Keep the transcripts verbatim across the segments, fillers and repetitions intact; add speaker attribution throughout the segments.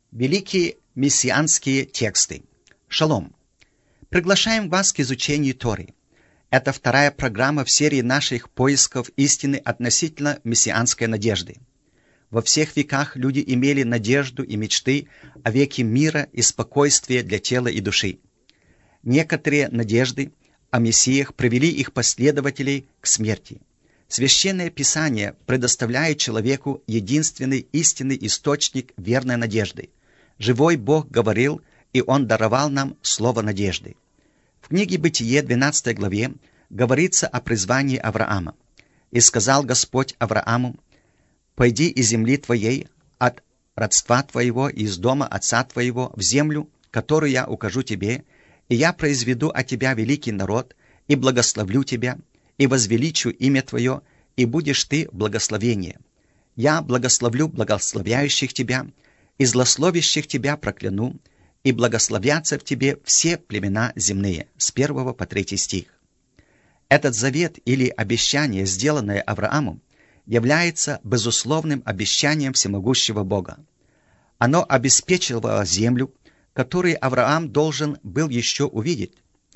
Speaker 1: Великие мессианские тексты. Шалом! Приглашаем вас к изучению Торы. Это вторая программа в серии наших поисков истины относительно мессианской надежды. Во всех веках люди имели надежду и мечты о веке мира и спокойствия для тела и души. Некоторые надежды о мессиях привели их последователей к смерти. Священное Писание предоставляет человеку единственный истинный источник верной надежды. Живой Бог говорил, и Он даровал нам слово надежды. В книге Бытие, двенадцатой главе, говорится о призвании Авраама. «И сказал Господь Аврааму: пойди из земли твоей, от родства твоего и из дома отца твоего, в землю, которую я укажу тебе, и я произведу от тебя великий народ, и благословлю тебя, и возвеличу имя твое, и будешь ты в благословении. Я благословлю благословляющих тебя, и злословящих тебя прокляну, и благословятся в тебе все племена земные». С первого по третий стих. Этот завет или обещание, сделанное Авраамом, является безусловным обещанием всемогущего Бога. Оно обеспечивало землю, которую Авраам должен был еще увидеть.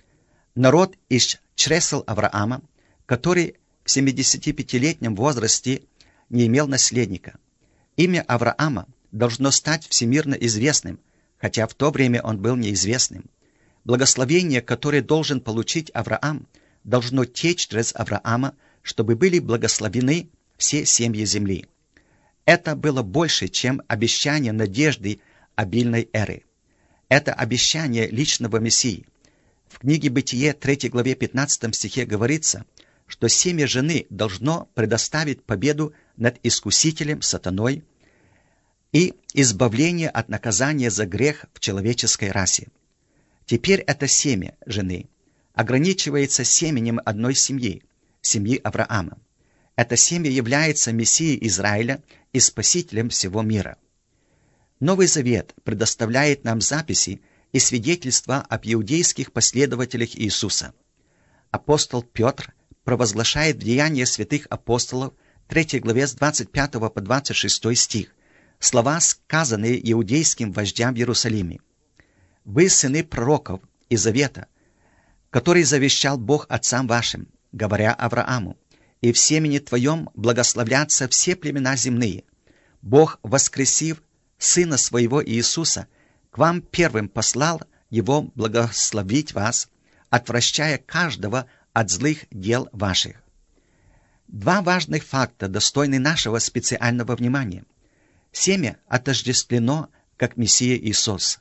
Speaker 1: Народ из чресл Авраама, который в семидесятипятилетнем возрасте не имел наследника. Имя Авраама должно стать всемирно известным, хотя в то время он был неизвестным. Благословение, которое должен получить Авраам, должно течь через Авраама, чтобы были благословены все семьи земли. Это было больше, чем обещание надежды обильной эры. Это обещание личного Мессии. В книге Бытие, третьей главе, пятнадцатом стихе говорится, что семя жены должно предоставить победу над искусителем, сатаной, и избавление от наказания за грех в человеческой расе. Теперь это семя жены ограничивается семенем одной семьи, семьи Авраама. Это семя является Мессией Израиля и Спасителем всего мира. Новый Завет предоставляет нам записи и свидетельства об иудейских последователях Иисуса. Апостол Петр провозглашает в Деяниях святых апостолов, третьей главе с двадцать пятого по двадцать шестой стих, слова, сказанные иудейским вождям в Иерусалиме. «Вы сыны пророков и завета, который завещал Бог отцам вашим, говоря Аврааму: и в семени твоем благословлятся все племена земные. Бог, воскресив Сына Своего Иисуса, к вам первым послал Его благословить вас, отвращая каждого от злых дел ваших». Два важных факта достойны нашего специального внимания. Семя отождествлено как Мессия Иисус.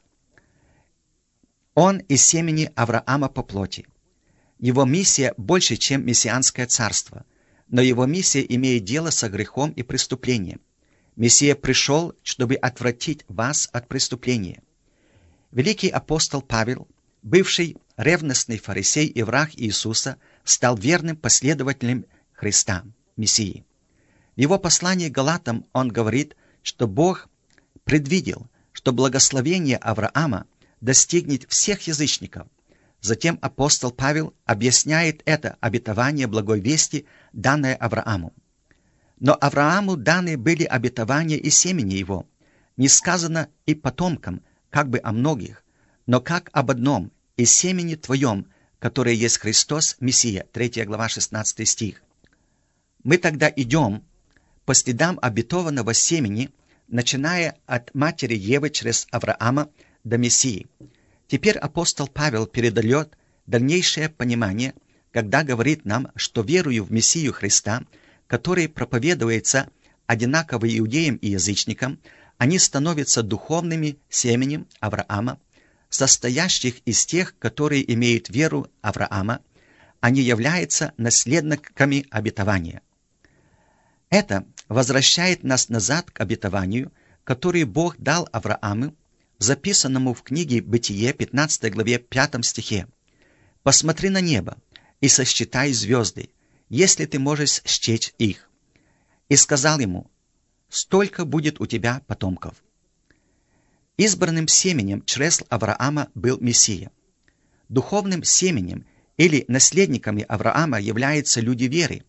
Speaker 1: Он из семени Авраама по плоти. Его миссия больше, чем мессианское царство, но его миссия имеет дело со грехом и преступлением. Мессия пришел, чтобы отвратить вас от преступления. Великий апостол Павел, бывший ревностный фарисей и враг Иисуса, стал верным последователем Христа, Мессии. В его послании к Галатам он говорит, что Бог предвидел, что благословение Авраама достигнет всех язычников. Затем апостол Павел объясняет это обетование благой вести, данное Аврааму. Но Аврааму даны были обетования и семени его. Не сказано и потомкам, как бы о многих, но как об одном, и семени твоем, которое есть Христос, Мессия. третья глава, шестнадцатый стих. Мы тогда идем по следам обетованного семени, начиная от матери Евы через Авраама до Мессии. Теперь апостол Павел передает дальнейшее понимание, когда говорит нам, что верую в Мессию Христа, который проповедуется одинаково иудеям и язычникам, они становятся духовными семенем Авраама, состоящих из тех, которые имеют веру Авраама, они являются наследниками обетования. Это возвращает нас назад к обетованию, которое Бог дал Аврааму, записанному в книге Бытие, пятнадцатой главе, пятом стихе. «Посмотри на небо и сосчитай звезды, если ты можешь счесть их». И сказал ему: «Столько будет у тебя потомков». Избранным семенем чресл Авраама был Мессия. Духовным семенем или наследниками Авраама являются люди веры,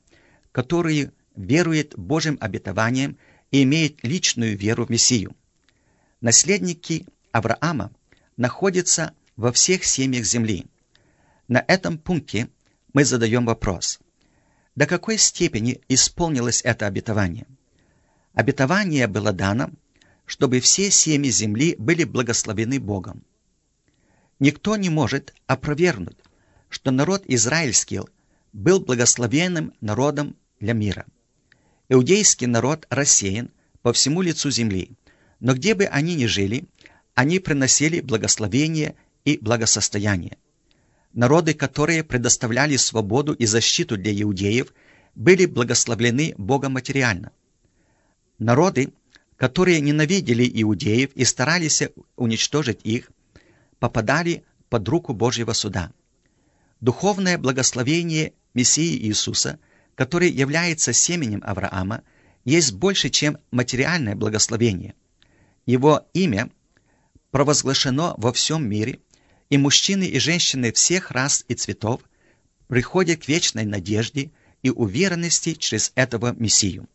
Speaker 1: которые веруют Божьим обетованиям и имеют личную веру в Мессию. Наследники Авраама находятся во всех семьях земли. На этом пункте мы задаем вопрос: до какой степени исполнилось это обетование? Обетование было дано, чтобы все семьи земли были благословены Богом. Никто не может опровергнуть, что народ израильский был благословенным народом для мира. Иудейский народ рассеян по всему лицу земли, но где бы они ни жили, они приносили благословение и благосостояние. Народы, которые предоставляли свободу и защиту для иудеев, были благословлены Богом материально. Народы, которые ненавидели иудеев и старались уничтожить их, попадали под руку Божьего суда. Духовное благословение Мессии Иисуса, который является семенем Авраама, есть больше, чем материальное благословение. Его имя провозглашено во всем мире, и мужчины и женщины всех рас и цветов приходят к вечной надежде и уверенности через этого Мессию.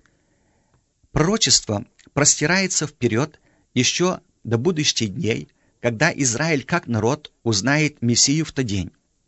Speaker 1: Пророчество простирается вперед еще до будущих дней, когда Израиль как народ узнает Мессию в тот день.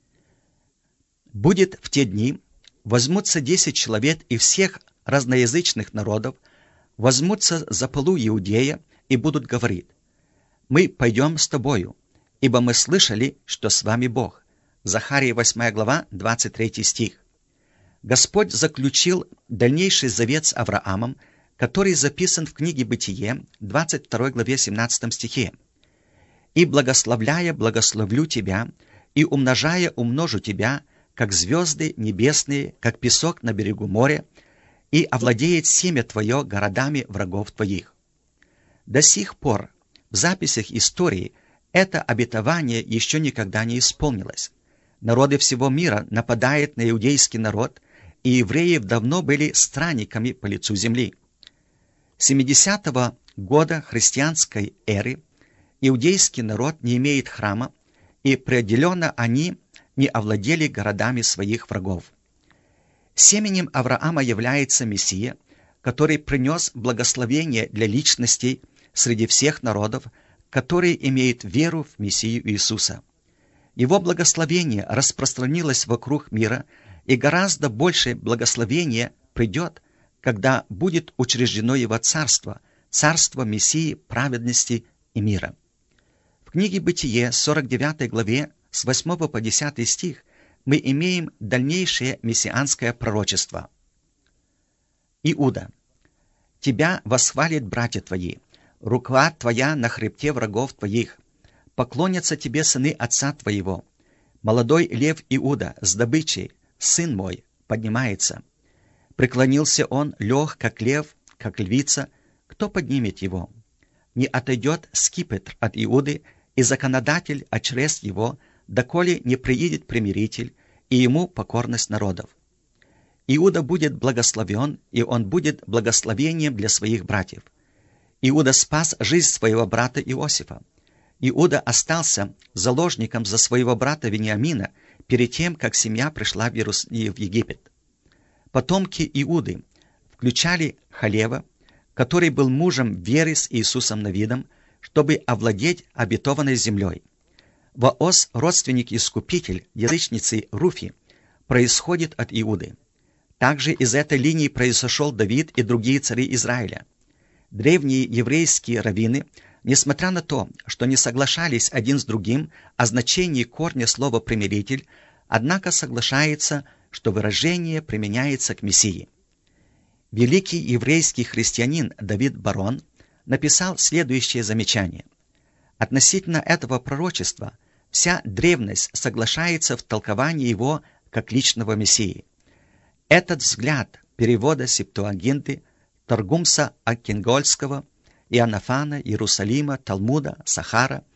Speaker 1: Будет в те дни, возьмутся десять человек из всех разноязычных народов, возьмутся за полу Иудея и будут говорить: «Мы пойдем с тобою, ибо мы слышали, что с вами Бог». Захария восьмая глава, двадцать третий стих. Господь заключил дальнейший завет с Авраамом, который записан в книге Бытие, двадцать второй главе, семнадцатом стихе. «И благословляя, благословлю тебя, и умножая, умножу тебя, как звезды небесные, как песок на берегу моря, и овладеет семя твое городами врагов твоих». До сих пор в записях истории это обетование еще никогда не исполнилось. Народы всего мира нападают на иудейский народ, и евреи давно были странниками по лицу земли. С семидесятого года христианской эры иудейский народ не имеет храма, и определенно они не овладели городами своих врагов. Семенем Авраама является Мессия, который принес благословение для личностей среди всех народов, которые имеют веру в Мессию Иисуса. Его благословение распространилось вокруг мира, и гораздо больше благословения придет, когда будет учреждено его царство, царство Мессии, праведности и мира. В книге Бытие, сорок девятой главе, с восьмого по десятый стих, мы имеем дальнейшее мессианское пророчество. «Иуда, тебя восхвалят братья твои, рука твоя на хребте врагов твоих, поклонятся тебе сыны отца твоего. Молодой лев Иуда с добычей, сын мой, поднимается. Преклонился он, лег, как лев, как львица, кто поднимет его? Не отойдет скипетр от Иуды, и законодатель очрест его, доколе не приидет примиритель, и ему покорность народов. Иуда будет благословен, и он будет благословением для своих братьев. Иуда спас жизнь своего брата Иосифа. Иуда остался заложником за своего брата Вениамина перед тем, как семья пришла в, Иерус... в Египет. Потомки Иуды включали Халева, который был мужем веры с Иисусом Навидом, чтобы овладеть обетованной землей. Воос, родственник-искупитель язычницы Руфи, происходит от Иуды. Также из этой линии произошел Давид и другие цари Израиля. Древние еврейские раввины, несмотря на то, что не соглашались один с другим о значении корня слова «примиритель», однако соглашаются, что выражение применяется к Мессии. Великий еврейский христианин Давид Барон написал следующее замечание. Относительно этого пророчества вся древность соглашается в толковании его как личного Мессии. Этот взгляд перевода Септуагинты, Торгумса Акингольского, Иоаннафана, Иерусалима, Талмуда, Сахара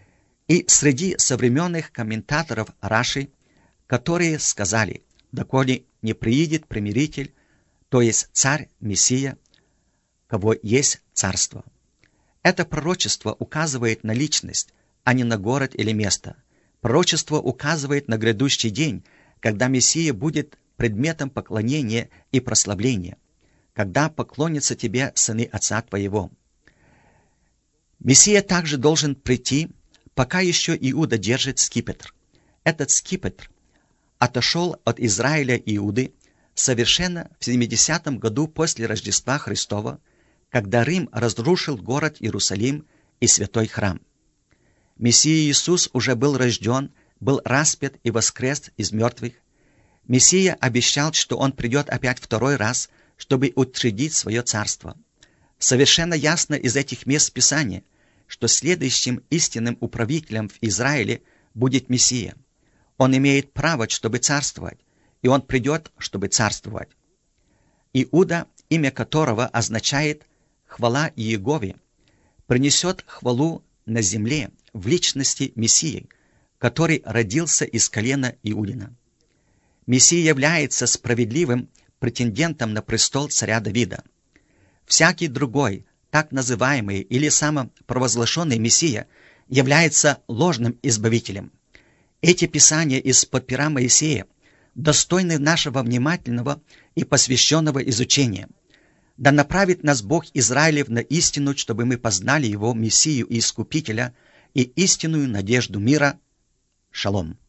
Speaker 1: и среди современных комментаторов Раши, которые сказали: «Доколе не приидет примиритель, то есть царь, Мессия, кого есть царство». Это пророчество указывает на личность, а не на город или место. Пророчество указывает на грядущий день, когда Мессия будет предметом поклонения и прославления, когда поклонятся тебе сыны отца твоего. Мессия также должен прийти, пока еще Иуда держит скипетр. Этот скипетр отошел от Израиля и Иуды совершенно в семидесятом году после Рождества Христова, когда Рим разрушил город Иерусалим и святой храм. Мессия Иисус уже был рожден, был распят и воскрес из мертвых. Мессия обещал, что Он придет опять второй раз, чтобы утвердить свое царство. Совершенно ясно из этих мест Писания, что следующим истинным управителем в Израиле будет Мессия. Он имеет право, чтобы царствовать, и Он придет, чтобы царствовать. Иуда, имя которого означает «хвала Иегове», принесет хвалу на земле в личности Мессии, который родился из колена Иудина. Мессия является справедливым претендентом на престол царя Давида. Всякий другой, так называемый или самопровозглашенный Мессия, является ложным избавителем. Эти писания из-под пера Моисея достойны нашего внимательного и посвященного изучения. Да направит нас Бог Израилев на истину, чтобы мы познали Его Мессию и Искупителя и истинную надежду мира. Шалом.